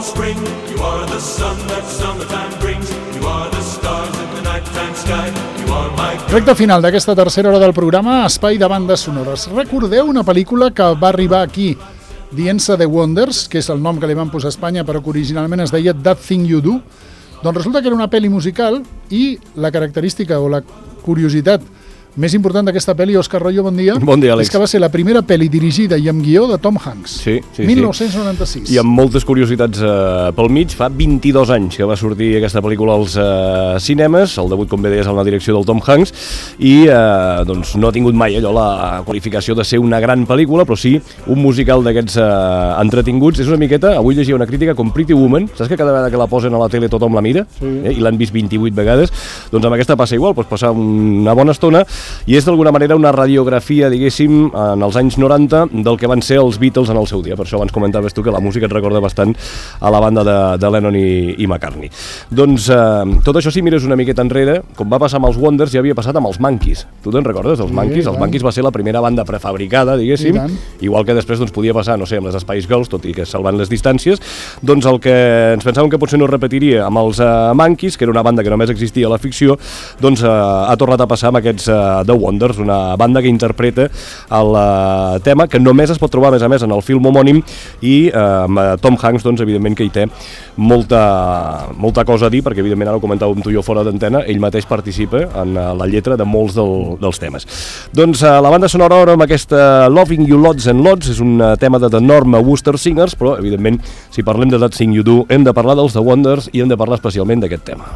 in spring. You are the sun that summertime brings. You are the stars in the nighttime sky. You are my... Recte final d'aquesta tercera hora del programa, espai de bandes sonores. Recordeu una pel·lícula que va arribar aquí dient-se The Wonders, que és el nom que li van posar a Espanya, però que originalment es deia That Thing You Do? Doncs resulta que era una pel·li musical i la característica o la curiositat més important d'aquesta pel·li, Òscar Royo, bon dia. Bon dia, Àlex. És que va ser la primera pel·li dirigida i amb guió de Tom Hanks. Sí. 1996. I amb moltes curiositats pel mig. Fa 22 anys que va sortir aquesta pel·lícula als cinemes. El debut, com bé deies, en la direcció del Tom Hanks. I doncs no ha tingut mai allò la qualificació de ser una gran pel·lícula, però sí un musical d'aquests entretinguts. És una miqueta, avui llegia una crítica com Pretty Woman. Saps que cada vegada que la posen a la tele tothom la mira? Sí. I l'han vist 28 vegades. Doncs amb aquesta passa igual, pots passar una bona estona. I és d'alguna manera una radiografia, diguéssim, en els anys 90 del que van ser els Beatles en el seu dia. Per això abans comentaves tu que la música et recorda bastant a la banda de Lennon i McCartney. Doncs tot això, si mires una miqueta enrere, com va passar amb els Wonders, ja havia passat amb els Monkees. Tu te'n recordes dels Monkees? Els Monkees va ser la primera banda prefabricada, diguéssim, igual que després doncs, podia passar, no sé, amb les Spice Girls, tot i que salvant les distàncies. Doncs el que ens pensàvem que potser no es repetiria amb els Monkees, que era una banda que només existia a la ficció, doncs ha tornat a passar amb aquests The Wonders, una banda que interpreta el tema que només es pot trobar, a més en el film homònim, i amb Tom Hanks, doncs, evidentment que hi té molta cosa a dir, perquè evidentment ara ho comentàvem tu i jo fora d'antena, ell mateix participa en la lletra de molts dels temes. Doncs la banda sonora ara amb aquesta Loving You Lots and Lots és un tema de The Norma Wooster Singers, però evidentment si parlem de That Thing You Do hem de parlar dels The Wonders i hem de parlar especialment d'aquest tema.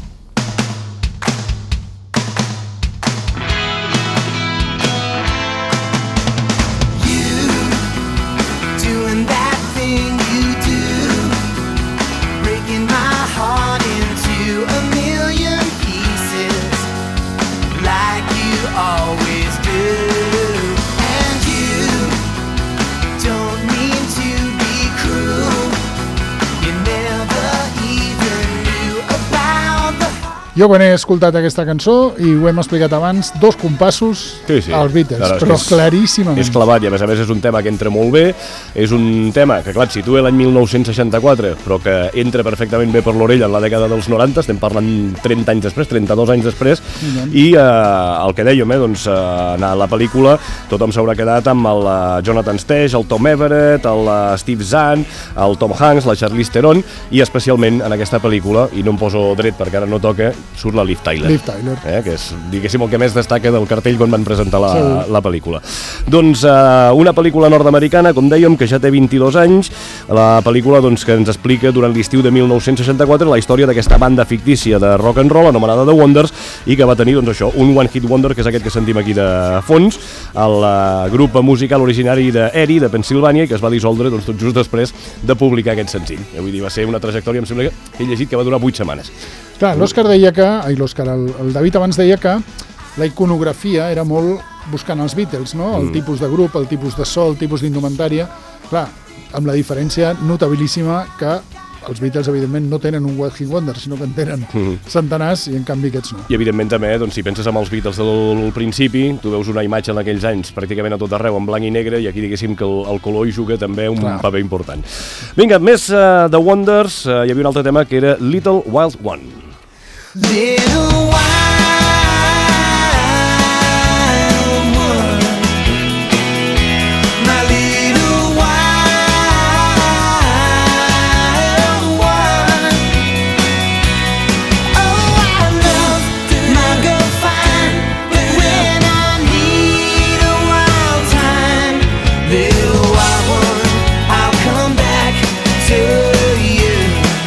Jo quan he escoltat aquesta cançó, i ho hem explicat abans, 2 compassos als Beatles, però claríssimament. És clavat i a més és un tema que entra molt bé, és un tema que clar, et situa l'any 1964, però que entra perfectament bé per l'orella en la dècada dels 90, estem parlant 30 anys després, 32 anys després, i el que dèiem, doncs, en la pel·lícula tothom s'haurà quedat amb el Jonathan Stage, el Tom Everett, el Steve Zahn, el Tom Hanks, la Charlize Theron, i especialment en aquesta pel·lícula, i no em poso dret perquè ara no toca, surt la Liv Tyler. Que és, diguéssim, el que més destaca del cartell quan van presentar la pel·lícula. Doncs una pel·lícula nord-americana, com dèiem, que ja té 22 anys, la pel·lícula doncs, que ens explica durant l'estiu de 1964 la història d'aquesta banda fictícia de rock and roll anomenada The Wonders i que va tenir, doncs això, un one hit wonder, que és aquest que sentim aquí de fons, el grup musical originari d'Erie, de Pennsylvania, i que es va dissoldre doncs, tot just després de publicar aquest senzill. Vull dir, va ser una trajectòria, em sembla que he llegit que va durar 8 setmanes. Clar, l'Òscar deia que, el David abans deia que la iconografia era molt buscant els Beatles, no? El tipus de grup, el tipus de so, el tipus d'indumentària. Clar, amb la diferència notabilíssima que els Beatles, evidentment, no tenen un one hit wonder, sinó que en tenen centenars i, en canvi, aquests no. I, evidentment, també, doncs, si penses en els Beatles del principi, tu veus una imatge en aquells anys pràcticament a tot arreu, en blanc i negre, i aquí, diguéssim, que el color hi juga també un paper important. Vinga, més The Wonders, hi havia un altre tema que era Little Wild One. Little wild one, my little wild one. Oh, I love my girl fine, but when I need a wild time, little wild one, I'll come back to you.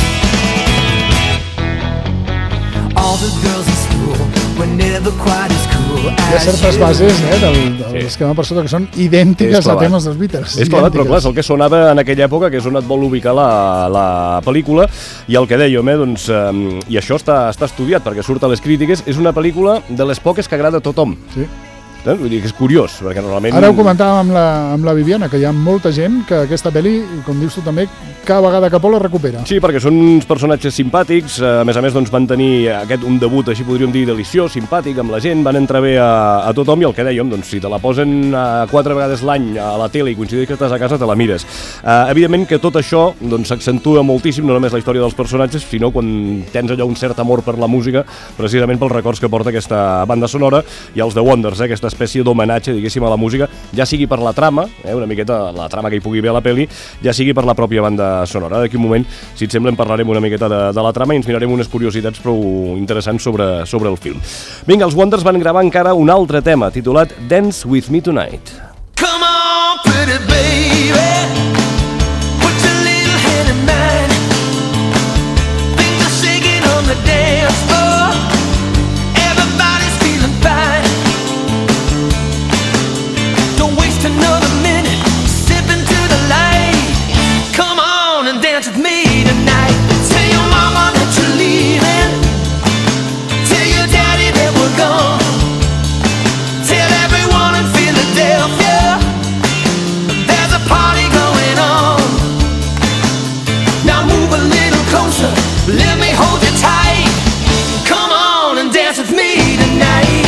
All the girls in school were never quite as cool as Hi ha certes bases del esquema per sota que són idèntiques a temes dels Beatles. És clavat, però clar, és el que sonava en aquella època, que és on et vol ubicar la pel·lícula, i el que dèiem, doncs, i això està estudiat perquè surt a les crítiques, és una pel·lícula de les poques que agrada a tothom. Sí. Vull dir que és curiós, perquè normalment... Ara ho comentàvem amb la Viviana, que hi ha molta gent que aquesta pel·li, com dius tu també, cada vegada que pot la recupera. Sí, perquè són uns personatges simpàtics, a més, doncs van tenir un debut, així podríem dir, deliciós, simpàtic, amb la gent, van entrar bé a tothom, i el que dèiem, doncs si te la posen 4 vegades l'any a la tele i coincideix que estàs a casa, te la mires. Evidentment que tot això s'accentua moltíssim, no només la història dels personatges, sinó quan tens allò un cert amor per la música, precisament pels records que porta aquesta banda sonora, i els The Wonders, aquesta espècie d'homenatge, diguéssim, a la música, ja sigui per la trama, una miqueta la trama que hi pugui haver a la pel·li, ja sigui per la pròpia banda sonora. D'aquí un moment, si et sembla, en parlarem una miqueta de la trama i ens mirarem unes curiositats prou interessants sobre el film. Vinga, els Wonders van gravar encara un altre tema, titulat Dance With Me Tonight. Come on, pretty baby, put your little hand in mine. Things are shaking on the dance floor. Everybody's feeling fine. Don't waste another minute, step into the light. Come on and dance with me tonight. Tell your mama that you're leaving. Tell your daddy that we're gone. Tell everyone in Philadelphia there's a party going on. Now move a little closer, let me hold you tight. Come on and dance with me tonight.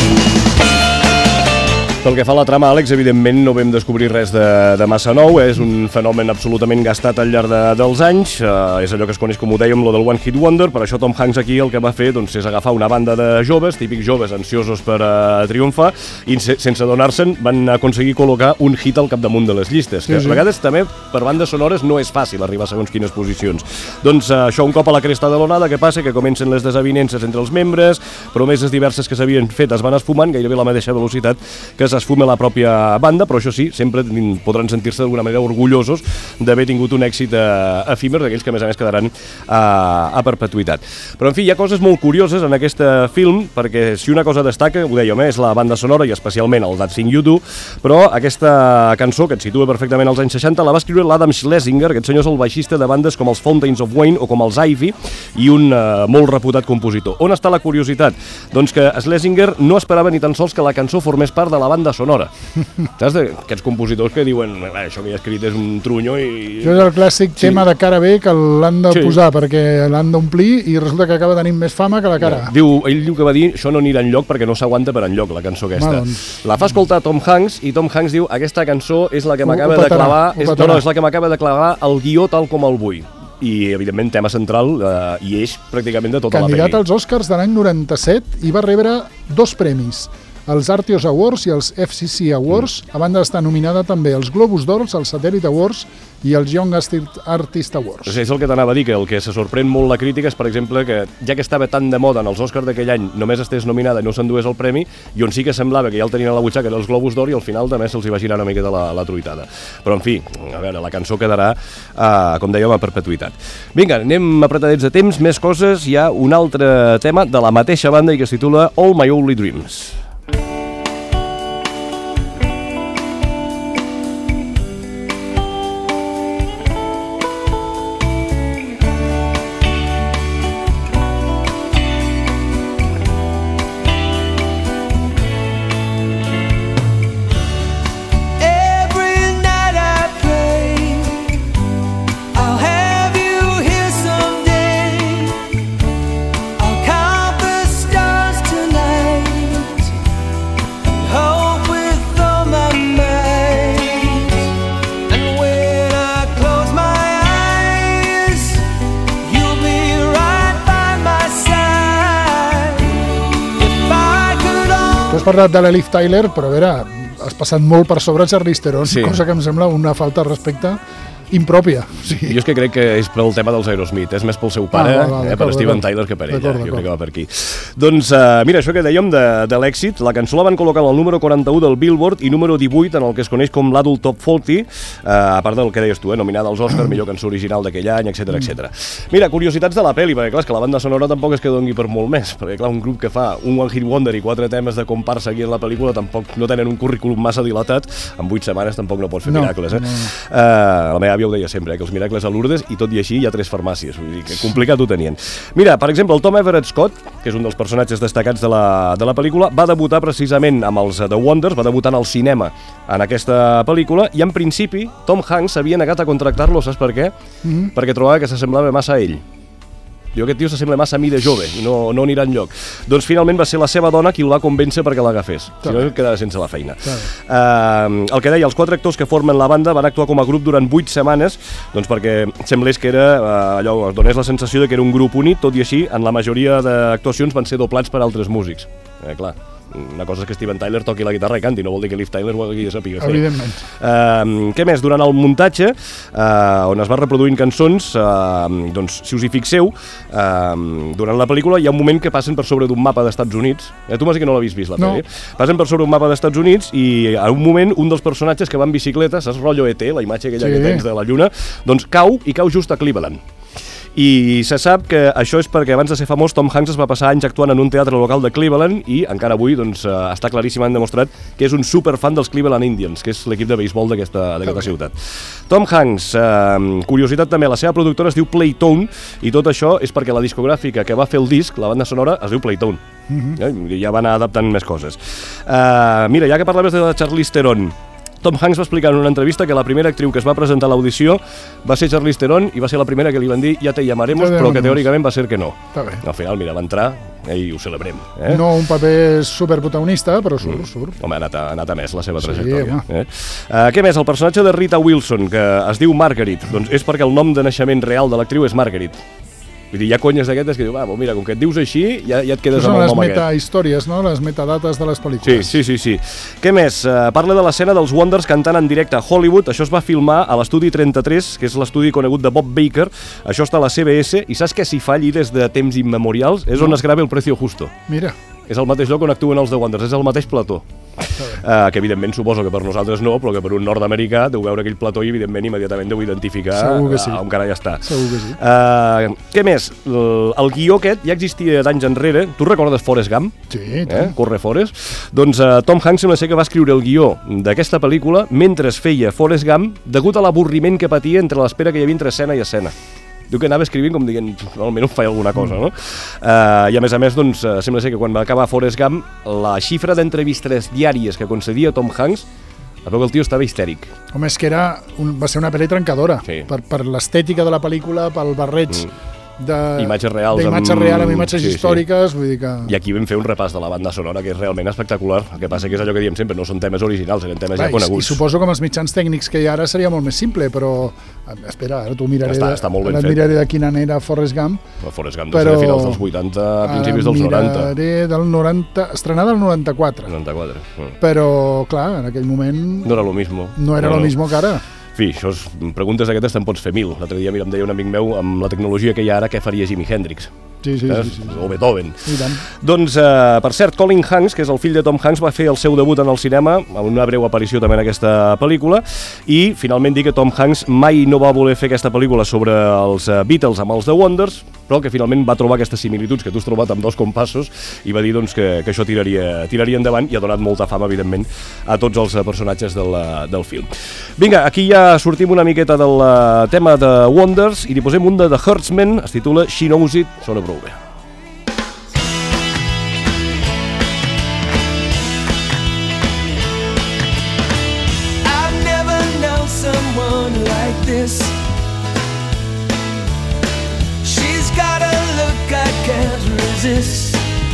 Pel que fa a la trama, Àlex, evidentment no vam descobrir res de massa nou, és un fenomen absolutament gastat al llarg dels anys, és allò que es coneix, com ho dèiem, lo del One Hit Wonder. Per això Tom Hanks aquí el que va fer és agafar una banda de joves, típics joves ansiosos per triomfar, i sense adonar-se'n van aconseguir col·locar un hit al capdamunt de les llistes, que a vegades també per bandes sonores no és fàcil arribar a segons quines posicions. Doncs això, un cop a la cresta de l'onada, què passa? Que comencen les desavinences entre els membres, promeses diverses que s'havien fet es van esfumant gairebé a la mateixa velocitat que s'esfuma la pròpia banda, però això sí, sempre podran sentir-se d'alguna manera orgullosos d'haver tingut un èxit efímer, d'aquells que a més quedaran a perpetuïtat. Però en fi, hi ha coses molt curioses en aquest film, perquè si una cosa destaca, ho dèiem, és la banda sonora i especialment el That Thing You Do, però aquesta cançó, que et situa perfectament als anys 60, la va escriure l'Adam Schlesinger, aquest senyor és el baixista de bandes com els Fountains of Wayne o com els Ivy, i un molt reputat compositor. On està la curiositat? Doncs que Schlesinger no esperava ni tan sols que la cançó formés part de la banda sonora. Saps? Aquests compositors que diuen això que he escrit és un trunyo i... Això és el clàssic tema de cara B que l'han de posar perquè l'han d'omplir i resulta que acaba tenint més fama que la cara. Ell diu que va dir això no anirà enlloc perquè no s'aguanta per enlloc, la cançó aquesta. La fa escoltar Tom Hanks i Tom Hanks diu aquesta cançó és la que m'acaba de clavar, és la que m'acaba de clavar el guió tal com el vull. I, evidentment, tema central i eix pràcticament de tota la pel·li. Candidat als Oscars de l'any 97 i va rebre 2 premis, els Artios Awards i els FCC Awards, a banda d'estar nominada també als Globus d'Or, els Satellite Awards i els Young Artist Awards. És el que t'anava a dir, que el que se sorprèn molt la crítica és, per exemple, que ja que estava tan de moda en els Oscars d'aquell any, només estés nominada i no s'endués el premi, i on sí que semblava que ja el tenien a la butxaca dels Globus d'Or i al final també se'ls hi va girar una miqueta la truitada. Però, en fi, a veure, la cançó quedarà, com dèiem, a perpetuïtat. Vinga, anem apretadets de temps, més coses. Hi ha un altre tema de la mateixa banda i que es titula All My Only Dreams. Has parlat de l'Eliv Tyler, però a veure, has passat molt per sobre Charlize Theron, cosa que em sembla una falta de respecte impròpia. Sí. Jo és que crec que és pel tema dels Aerosmith, és més pel seu pare, per Steven Tyler, que per ella, jo crec que va per aquí. Doncs mira, això que dèiem de l'èxit, la cançó la van col·locar al número 41 del Billboard i número 18 en el que es coneix com l'Adult Top 40, a part del que deies tu, nominada als Oscars, millor cançó original d'aquell any, etc. Mira, curiositats de la pel·li, perquè clar, és que la banda sonora tampoc és que doni per molt més, perquè clar, un grup que fa un One Hit Wonder i 4 temes de comparsa aquí en la pel·lícula tampoc no tenen un currículum massa dilatat, en 8 setmanes tampoc no pots fer miracles, La meva àvia ho deia sempre, que els miracles a Lourdes, i tot i així hi ha 3 farmàcies, vull dir que complicat ho tenien. Mira, per exemple, el Tom Everett Scott, que és un dels personatges destacats de la pel·lícula, va debutar precisament amb els The Wonders, va debutar al cinema en aquesta pel·lícula, i en principi Tom Hanks s'havia negat a contractar-lo, saps per què? Perquè trobava que s'assemblava massa a ell. Diu, aquest tio s'assembla massa a mi de jove i no anirà enlloc. Doncs finalment va ser la seva dona qui el va convèncer perquè l'agafés. Si no, quedava sense la feina. El que deia, els 4 actors que formen la banda van actuar com a grup durant 8 setmanes, doncs perquè semblés que era, allò, donés la sensació de que era un grup unit, tot i així, en la majoria d'actuacions van ser doblats per altres músics. Clar, una cosa és que Steven Tyler toqui la guitarra i canti, no vol dir que Liv Tyler ho hagi de saber fer. Evidentment. Què més? Durant el muntatge, on es va reproduint cançons, doncs, si us hi fixeu, durant la pel·lícula hi ha un moment que passen per sobre d'un mapa d'Estats Units. Tu m'has dit que no l'havies vist, la pel·li. Passen per sobre un mapa d'Estats Units i en un moment un dels personatges que va en bicicleta, saps, rotllo ET, la imatge aquella que tens de la lluna, doncs cau just a Cleveland. I se sap que això és perquè abans de ser famós Tom Hanks es va passar anys actuant en un teatre local de Cleveland i encara avui doncs, està claríssimament demostrat que és un superfan dels Cleveland Indians, que és l'equip de béisbol d'aquesta ciutat. Tom Hanks, curiositat també, la seva productora es diu Playtone i tot això és perquè la discogràfica que va fer el disc, la banda sonora, es diu Playtone. Ja va anar adaptant més coses. Mira, ja que parlaves de Charlize Theron, Tom Hanks va explicar en una entrevista que la primera actriu que es va presentar a l'audició va ser Charlize Theron i va ser la primera que li van dir ja te llamaremos, però que teòricament va ser que no. Al final, mira, va entrar i ho celebrem. No un paper superprotagonista, però surt. Home, ha anat a més la seva trajectòria. Què més? El personatge de Rita Wilson, que es diu Marguerite, doncs és perquè el nom de naixement real de l'actriu és Marguerite. Vull dir, hi ha conyes d'aquestes que diu, mira, com que et dius així, ja et quedes amb el nom aquest. Són les metahistòries, no? Les metadates de les pel·lícules. Sí. Què més? Parla de l'escena dels Wonders cantant en directe a Hollywood. Això es va filmar a l'estudi 33, que és l'estudi conegut de Bob Baker. Això està a la CBS, i saps que s'hi fa allí des de temps immemorials? És on es grava El Precio Justo. Mira. És el mateix lloc on actuen els The Wonders, és el mateix plató. Que evidentment suposo que per nosaltres no, però que per un nord-americà deu veure aquell plató i evidentment immediatament deu identificar on carai està. Segur que sí. Què més? El guió aquest ja existia d'anys enrere. Tu recordes Forrest Gump? Sí. Corre Forrest? Doncs Tom Hanks sembla ser que va escriure el guió d'aquesta pel·lícula mentre es feia Forrest Gump degut a l'avorriment que patia entre l'espera que hi havia entre escena i escena. Diu que anava escrivint com dient, almenys faig alguna cosa, no? I a més, doncs, sembla ser que quan va acabar Forrest Gump, la xifra d'entrevistes diàries que concedia Tom Hanks, a veure que el tio estava histèric. Home, és que va ser una pel·li trencadora, per l'estètica de la pel·lícula, pel barreig imatges reals amb imatges històriques, vull dir que... I aquí vam fer un repàs de la banda sonora que és realment espectacular. El que passa que és allò que diem sempre, no són temes originals, eren temes ja coneguts. I suposo que amb els mitjans tècnics que hi ha ara seria molt més simple, però espera, ara t'ho miraré, està molt ben fet. Miraré de quina era Forrest Gump. Forrest Gump de finals dels 80, principis dels 90. Miraré del 90, estrenada del 94. Però, clar, en aquell moment... No era lo mismo. No era lo mismo que ara. En fi, preguntes d'aquestes te'n pots fer 1000. L'altre dia, em deia un amic meu, amb la tecnologia que hi ha ara, què faria Jimi Hendrix? Sí. O Beethoven. Doncs, per cert, Colin Hanks, que és el fill de Tom Hanks, va fer el seu debut en el cinema, amb una breu aparició també en aquesta pel·lícula, i finalment dir que Tom Hanks mai no va voler fer aquesta pel·lícula sobre els Beatles amb els The Wonders, però que finalment va trobar aquestes similituds que tu has trobat amb Dos compassos i va dir doncs, que això tiraria endavant i ha donat molta fama, evidentment, a tots els personatges del film. Vinga, aquí ja sortim una miqueta del tema de Wonders i li posem un de The Hertzmen, es titula She Knows It, sona prou bé. I've never known someone like this. She's got a look I can't resist.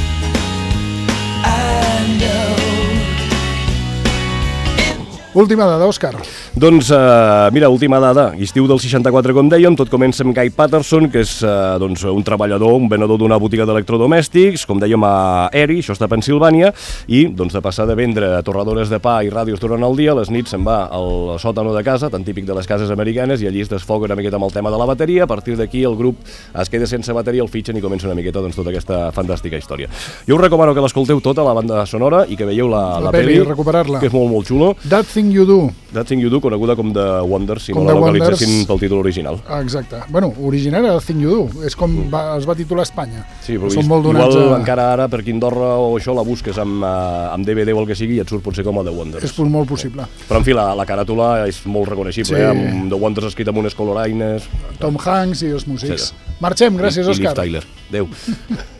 I know. Última dada, Òscar. Doncs, mira, última dada, estiu del 64, com dèiem, tot comença amb Guy Patterson, que és un treballador, un venedor d'una botiga d'electrodomèstics, com dèiem a Erie, això està a Pensilvània, i de passar de vendre torradores de pa i ràdios durant el dia, a les nits se'n va al sòtano de casa, tan típic de les cases americanes, i allí es desfoga una miqueta amb el tema de la bateria. A partir d'aquí el grup es queda sense bateria, el fitxen i comença una miqueta tota aquesta fantàstica història. Jo us recomano que l'escolteu tota, la banda sonora, i que veieu la pel·li, recuperar-la, que és molt, molt xulo. That Thing Thing You Do. That Thing You Do, coneguda com The Wonders, si Com no la The localitzessin Wonders. pel títol original. Exacte. Bueno, original era The Thing You Do. És com es va titular a Espanya. Sí, però Són molt donats igual encara ara per Quindorra o això la busques amb DVD o el que sigui i et surt potser com a The Wonders. És molt possible. Però en fi, la caràtula és molt reconeixible, Sí. amb The Wonders escrit amb unes coloraines. Tom Hanks i els músics. Sí. Marxem, gràcies, I Liv Òscar. Tyler. Adéu.